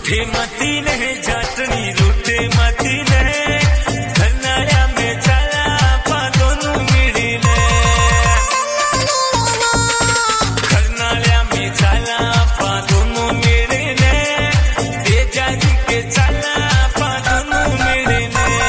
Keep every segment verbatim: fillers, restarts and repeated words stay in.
रूठे मती नहीं जाटनी रूठे मती नहीं घरनाया में चला पा दोनों मिलने घरनाया में चला पा दोनों मिलने तेजा जी के चला पा दोनों मिलने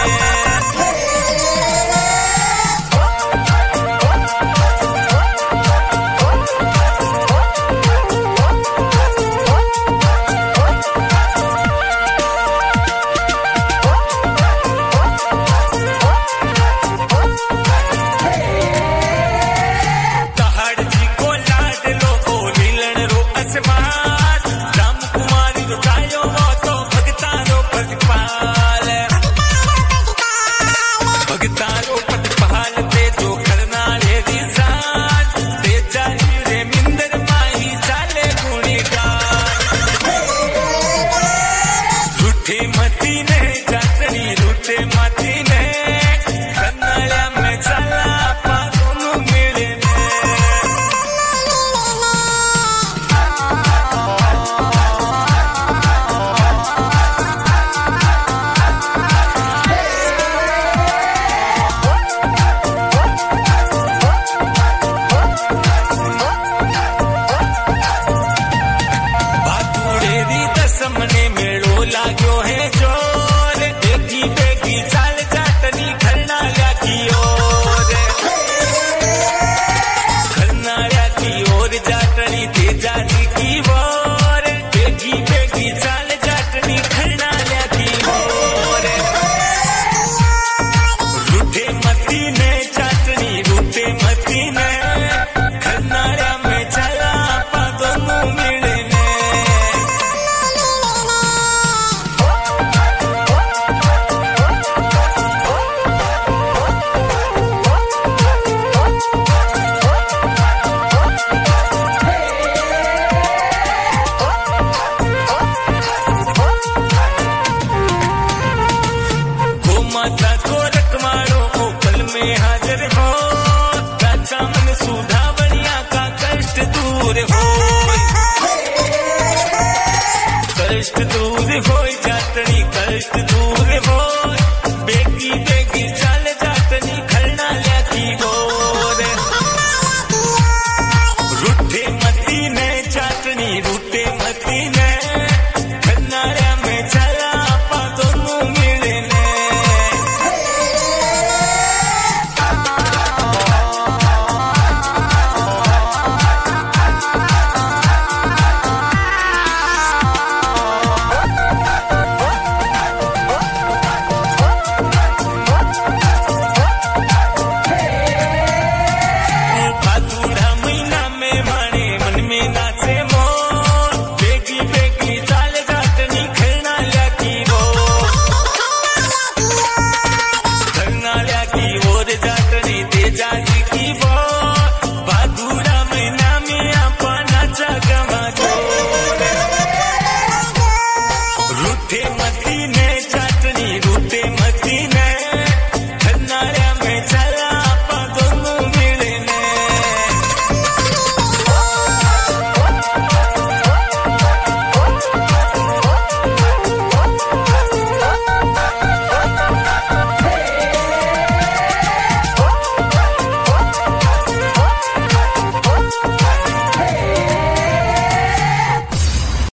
मती नहीं जाटनी रूठे मती नहीं घरनाया में चला पा दोनों मिलने भातुड़ेरी दसमने मेड़ो लाग्यो है जोर बेगी बेगी चाल जाटनी घरनाया की ओर घरनाया की ओर जाटनी तेजा जी की ओर बेगी बेगी चाल जाटनी घरनाया की ओर रूठे मती ने जाटनी रूठे मती ने घरनाया में चला पा दोनों मिलने माता को रखवाड़ो ओपल में हाजिर हो राजा मन सुधावनिया का कष्ट दूर हो कष्ट दूर